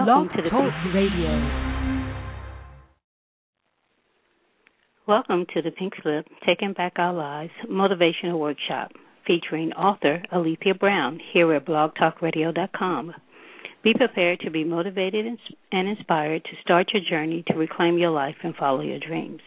Welcome to the Talk Radio. Welcome to the Pink Slip, Taking Back Our Lives Motivational Workshop, featuring author Alethea Brown here at blogtalkradio.com. Be prepared to be motivated and inspired to start your journey to reclaim your life and follow your dreams.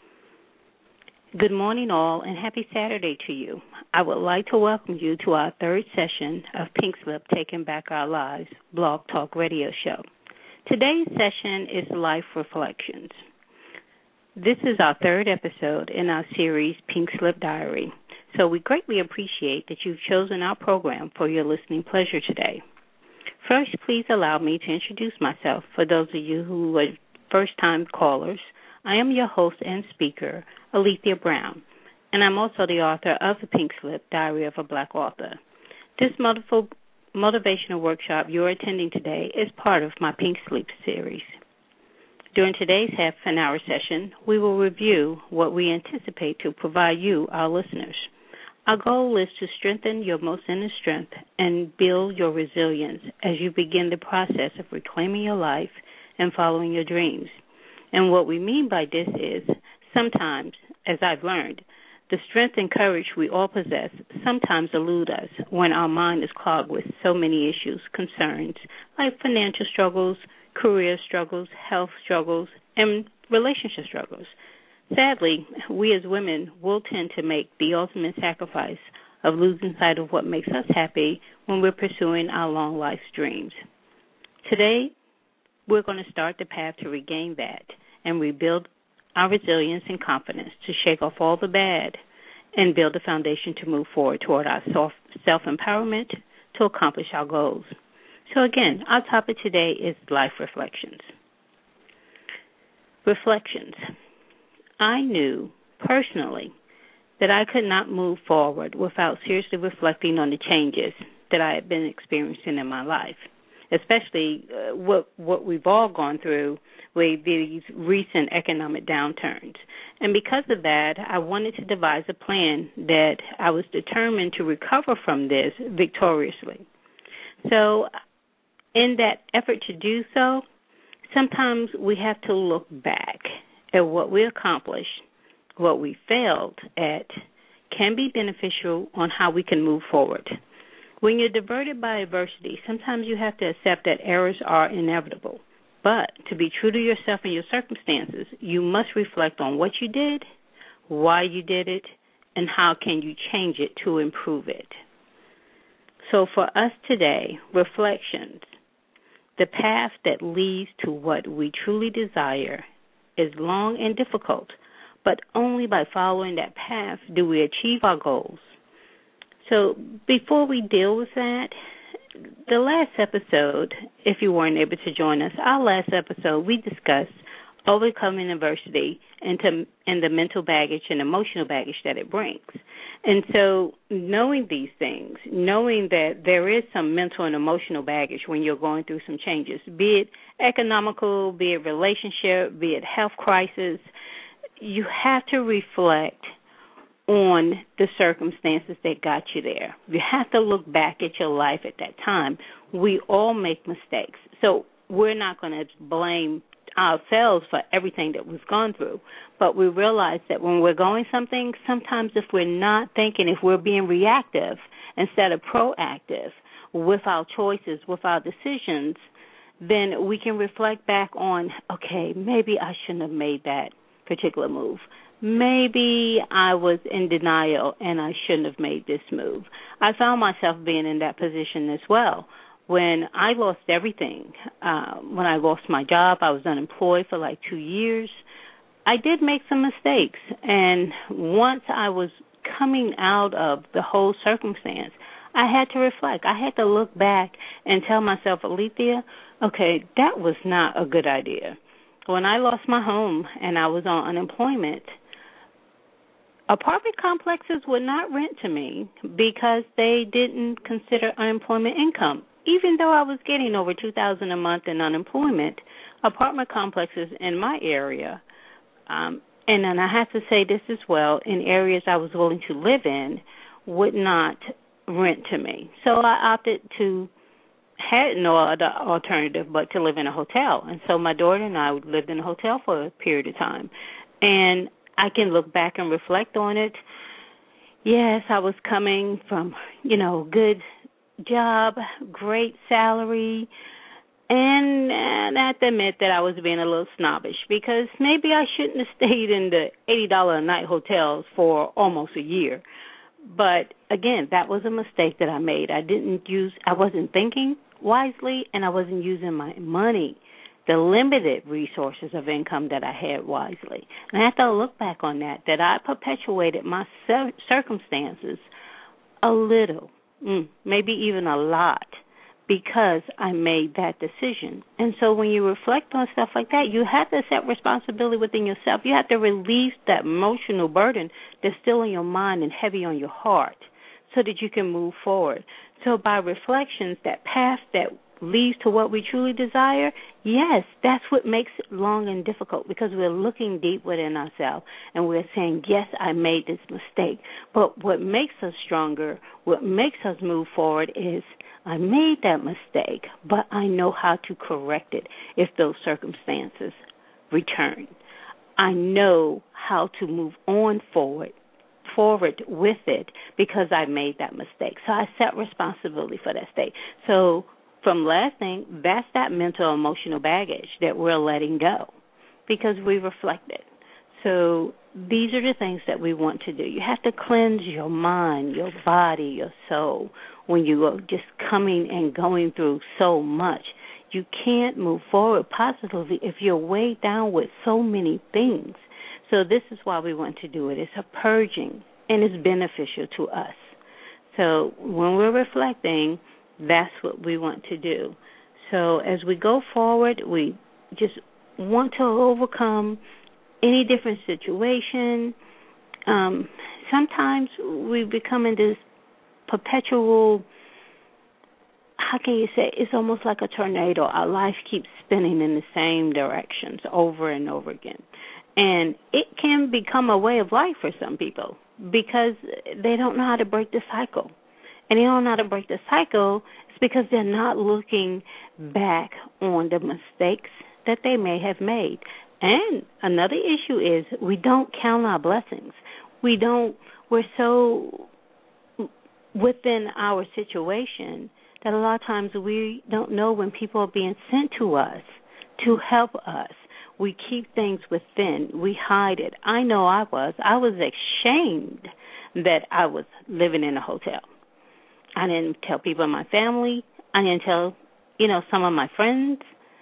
Good morning, all, and happy Saturday to you. I would like to welcome you to our third session of Pink Slip, Taking Back Our Lives Blog Talk Radio Show. Today's session is Life Reflections. This is our third episode in our series, Pink Slip Diary, so we greatly appreciate that you've chosen our program for your listening pleasure today. First, please allow me to introduce myself for those of you who are first-time callers. I am your host and speaker, Alethea Brown, and I'm also the author of the Pink Slip, Diary of a Black Author. This motivational workshop you're attending today is part of my Pink Slip series. During today's half-an-hour session, we will review what we anticipate to provide you, our listeners. Our goal is to strengthen your most inner strength and build your resilience as you begin the process of reclaiming your life and following your dreams. And what we mean by this is, sometimes, as I've learned, the strength and courage we all possess sometimes elude us when our mind is clogged with so many issues, concerns, like financial struggles, career struggles, health struggles, and relationship struggles. Sadly, we as women will tend to make the ultimate sacrifice of losing sight of what makes us happy when we're pursuing our long life's dreams. Today, we're going to start the path to regain that and rebuild our resilience and confidence to shake off all the bad and build a foundation to move forward toward our self-empowerment to accomplish our goals. So again, our topic today is life reflections. Reflections. I knew personally that I could not move forward without seriously reflecting on the changes that I had been experiencing in my life, especially what we've all gone through with these recent economic downturns. And because of that, I wanted to devise a plan that I was determined to recover from this victoriously. So in that effort to do so, sometimes we have to look back at what we accomplished, what we failed at, can be beneficial on how we can move forward. When you're diverted by adversity, sometimes you have to accept that errors are inevitable. But to be true to yourself and your circumstances, you must reflect on what you did, why you did it, and how can you change it to improve it. So for us today, reflections, the path that leads to what we truly desire is long and difficult, but only by following that path do we achieve our goals. So before we deal with that, the last episode, if you weren't able to join us, our last episode, we discussed overcoming adversity and the mental baggage and emotional baggage that it brings. And so knowing these things, knowing that there is some mental and emotional baggage when you're going through some changes, be it economical, be it relationship, be it health crisis, you have to reflect on the circumstances that got you there. You have to look back at your life at that time. We all make mistakes. So we're not going to blame ourselves for everything that we've gone through. But we realize that when we're going something, sometimes if we're not thinking, if we're being reactive instead of proactive with our choices, with our decisions, then we can reflect back on, okay, maybe I shouldn't have made that particular move. Maybe I was in denial and I shouldn't have made this move. I found myself being in that position as well. When I lost everything, when I lost my job, I was unemployed for like 2 years. I did make some mistakes. And once I was coming out of the whole circumstance, I had to reflect. I had to look back and tell myself, Alethea, okay, that was not a good idea. When I lost my home and I was on unemployment, apartment complexes would not rent to me because they didn't consider unemployment income. Even though I was getting over $2,000 a month in unemployment, apartment complexes in my area, and then I have to say this as well, in areas I was willing to live in, would not rent to me. So I opted to had no other alternative but to live in a hotel. And so my daughter and I lived in a hotel for a period of time. And I can look back and reflect on it. Yes, I was coming from, good job, great salary, and I have to admit that I was being a little snobbish because maybe I shouldn't have stayed in the $80 a night hotels for almost a year. But again, that was a mistake that I made. I wasn't thinking wisely, and I wasn't using my money, the limited resources of income that I had, wisely. And I have to look back on that I perpetuated my circumstances a little, maybe even a lot, because I made that decision. And so when you reflect on stuff like that, you have to set responsibility within yourself. You have to release that emotional burden that's still in your mind and heavy on your heart so that you can move forward. So by reflections, that path that leads to what we truly desire, yes, that's what makes it long and difficult, because we're looking deep within ourselves and we're saying, yes, I made this mistake. But what makes us stronger, what makes us move forward is, I made that mistake, but I know how to correct it if those circumstances return. I know how to move on forward with it because I made that mistake. So I set responsibility for that state. So from last thing, that's that mental emotional baggage that we're letting go because we reflected. So these are the things that we want to do. You have to cleanse your mind, your body, your soul when you are just coming and going through so much. You can't move forward positively if you're weighed down with so many things. So this is why we want to do it. It's a purging, and it's beneficial to us. So when we're reflecting, that's what we want to do. So as we go forward, we just want to overcome any different situation. Sometimes we become in this perpetual, how can you say, it's almost like a tornado. Our life keeps spinning in the same directions over and over again. And it can become a way of life for some people because they don't know how to break the cycle. And they don't know how to break the cycle. It's because they're not looking back on the mistakes that they may have made. And another issue is we don't count our blessings. We're so within our situation that a lot of times we don't know when people are being sent to us to help us. We keep things within. We hide it. I know I was. I was ashamed that I was living in a hotel. I didn't tell people in my family. I didn't tell, some of my friends.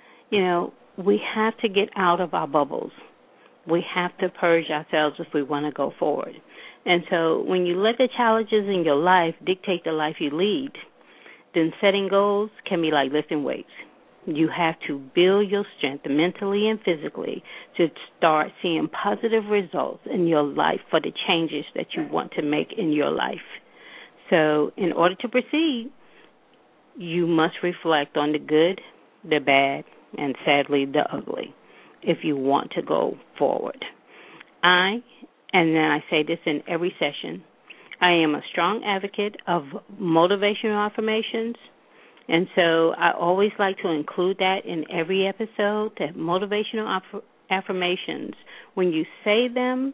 We have to get out of our bubbles. We have to purge ourselves if we want to go forward. And so when you let the challenges in your life dictate the life you lead, then setting goals can be like lifting weights. You have to build your strength mentally and physically to start seeing positive results in your life for the changes that you want to make in your life. So in order to proceed, you must reflect on the good, the bad, and sadly the ugly if you want to go forward. And then I say this in every session, I am a strong advocate of motivational affirmations. And so I always like to include that in every episode, that motivational affirmations, when you say them,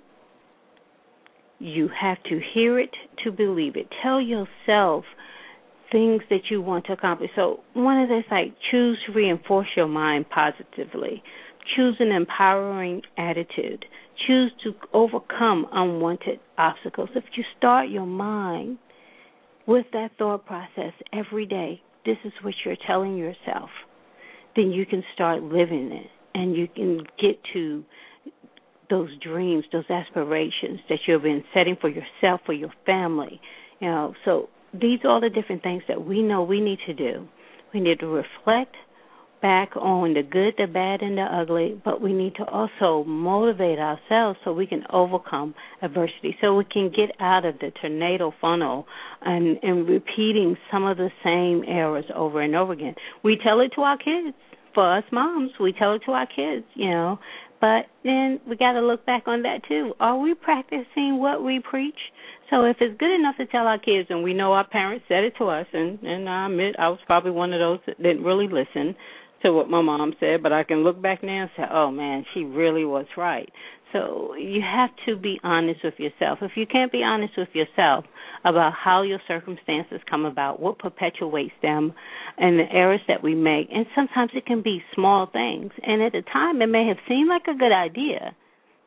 you have to hear it to believe it. Tell yourself things that you want to accomplish. So one of those, like, choose to reinforce your mind positively. Choose an empowering attitude. Choose to overcome unwanted obstacles. If you start your mind with that thought process every day, this is what you're telling yourself, then you can start living it, and you can get to those dreams, those aspirations that you've been setting for yourself, for your family. So these are all the different things that we know we need to do. We need to reflect back on the good, the bad, and the ugly, but we need to also motivate ourselves so we can overcome adversity, so we can get out of the tornado funnel and repeating some of the same errors over and over again. We tell it to our kids. For us moms, we tell it to our kids, but then we got to look back on that too. Are we practicing what we preach? So if it's good enough to tell our kids, and we know our parents said it to us, and I admit I was probably one of those that didn't really listen to what my mom said, but I can look back now and say, oh, man, she really was right. So you have to be honest with yourself. If you can't be honest with yourself about how your circumstances come about, what perpetuates them, and the errors that we make, and sometimes it can be small things, and at the time it may have seemed like a good idea,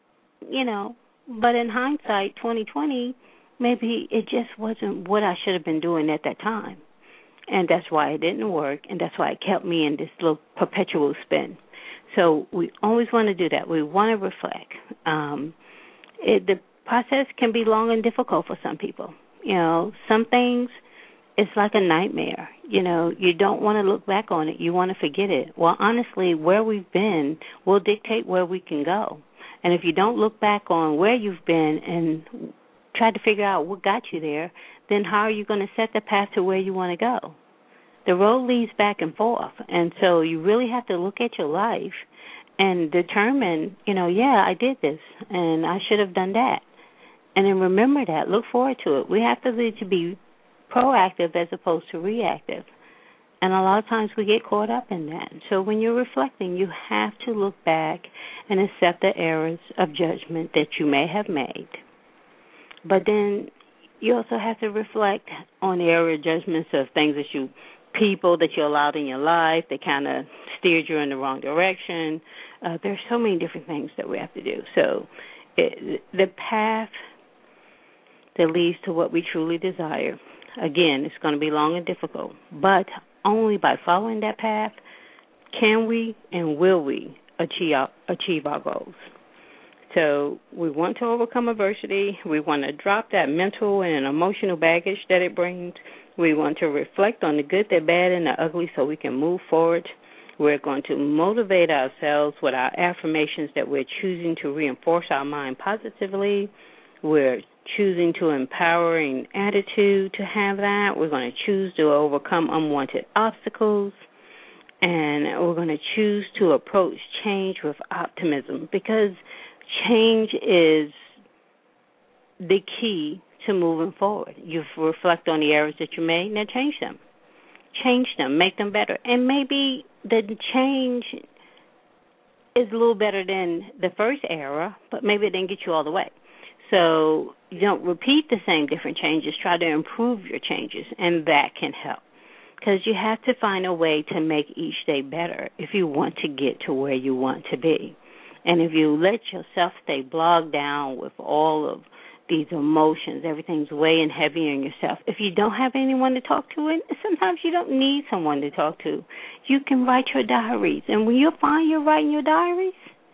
but in hindsight, 2020, maybe it just wasn't what I should have been doing at that time. And that's why it didn't work, and that's why it kept me in this little perpetual spin. So we always want to do that. We want to reflect. The process can be long and difficult for some people. Some things, it's like a nightmare. You don't want to look back on it. You want to forget it. Well, honestly, where we've been will dictate where we can go. And if you don't look back on where you've been and try to figure out what got you there, then how are you going to set the path to where you want to go? The road leads back and forth, and so you really have to look at your life and determine, I did this, and I should have done that. And then remember that. Look forward to it. We have to lead to be proactive as opposed to reactive. And a lot of times we get caught up in that. So when you're reflecting, you have to look back and accept the errors of judgment that you may have made. But then you also have to reflect on the area of judgments of things people that you allowed in your life that kind of steered you in the wrong direction. There's so many different things that we have to do. So the path that leads to what we truly desire, again, it's going to be long and difficult, but only by following that path can we and will we achieve our goals. So we want to overcome adversity. We want to drop that mental and emotional baggage that it brings. We want to reflect on the good, the bad, and the ugly so we can move forward. We're going to motivate ourselves with our affirmations that we're choosing to reinforce our mind positively. We're choosing to empowering attitude to have that. We're going to choose to overcome unwanted obstacles. And we're going to choose to approach change with optimism because change is the key to moving forward. You reflect on the errors that you made, now change them. Change them, make them better. And maybe the change is a little better than the first error, but maybe it didn't get you all the way. So you don't repeat the same different changes. Try to improve your changes, and that can help. Because you have to find a way to make each day better if you want to get to where you want to be. And if you let yourself stay bogged down with all of these emotions, everything's weighing heavy on yourself. If you don't have anyone to talk to, and sometimes you don't need someone to talk to, you can write your diaries. And when you find you're writing your diaries,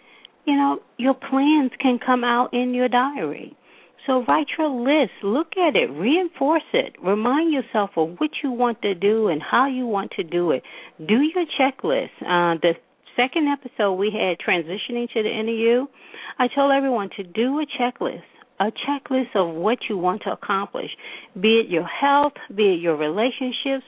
your plans can come out in your diary. So write your list, look at it, reinforce it, remind yourself of what you want to do and how you want to do it. Do your checklist. The second episode we had, Transitioning to the Inner You, I told everyone to do a checklist of what you want to accomplish, be it your health, be it your relationships,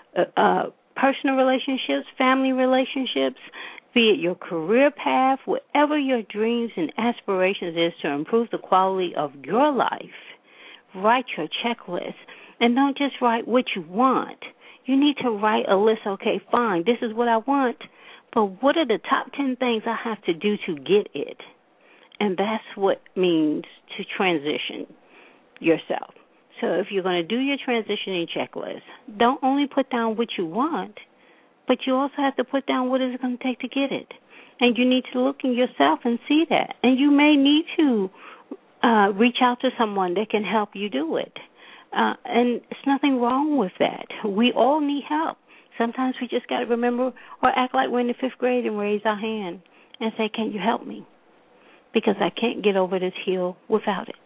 personal relationships, family relationships, be it your career path, whatever your dreams and aspirations is to improve the quality of your life. Write your checklist, and don't just write what you want. You need to write a list. Okay, fine, this is what I want, but what are the top 10 things I have to do to get it? And that's what it means to transition yourself. So if you're going to do your transitioning checklist, don't only put down what you want, but you also have to put down what it's going to take to get it. And you need to look in yourself and see that. And you may need to reach out to someone that can help you do it. And there's nothing wrong with that. We all need help. Sometimes we just got to remember or act like we're in the 5th grade and raise our hand and say, can you help me? Because I can't get over this hill without it.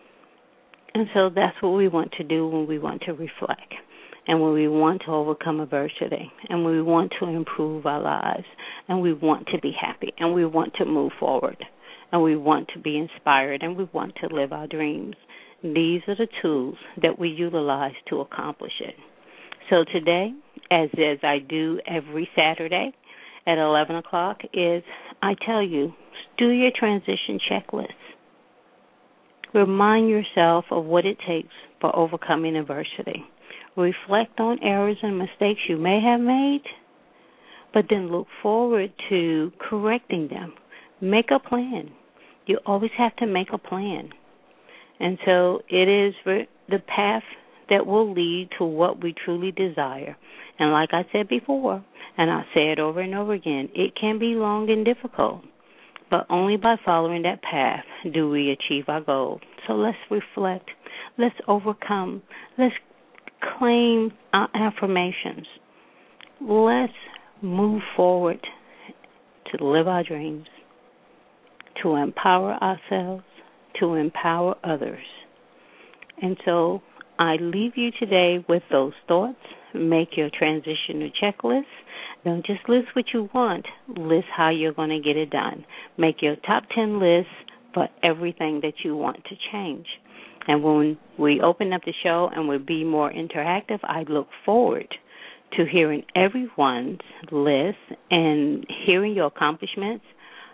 And so that's what we want to do when we want to reflect and when we want to overcome adversity and when we want to improve our lives and we want to be happy and we want to move forward and we want to be inspired and we want to live our dreams. These are the tools that we utilize to accomplish it. So today, as I do every Saturday at 11 o'clock, is I tell you, do your transition checklist. Remind yourself of what it takes for overcoming adversity. Reflect on errors and mistakes you may have made, but then look forward to correcting them. Make a plan. You always have to make a plan. And so it is the path that will lead to what we truly desire. And like I said before, and I say it over and over again, it can be long and difficult, but only by following that path do we achieve our goal. So let's reflect. Let's overcome. Let's claim our affirmations. Let's move forward to live our dreams, to empower ourselves, to empower others. And so I leave you today with those thoughts. Make your transition checklist. Don't just list what you want. List how you're going to get it done. Make your top 10 lists for everything that you want to change. And when we open up the show and we'll be more interactive, I look forward to hearing everyone's list and hearing your accomplishments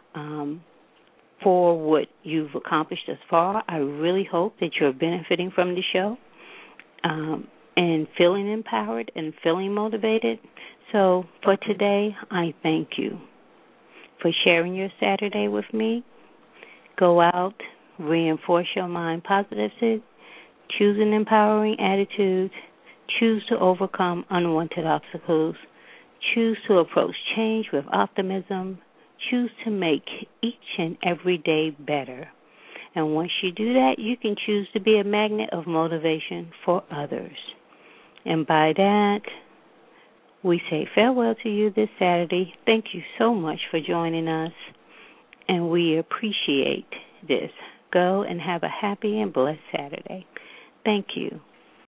for what you've accomplished thus far. I really hope that you're benefiting from the show and feeling empowered and feeling motivated. So for today, I thank you for sharing your Saturday with me. Go out, reinforce your mind positively, choose an empowering attitude, choose to overcome unwanted obstacles, choose to approach change with optimism, choose to make each and every day better. And once you do that, you can choose to be a magnet of motivation for others. And by that, we say farewell to you this Saturday. Thank you so much for joining us, and we appreciate this. Go and have a happy and blessed Saturday. Thank you.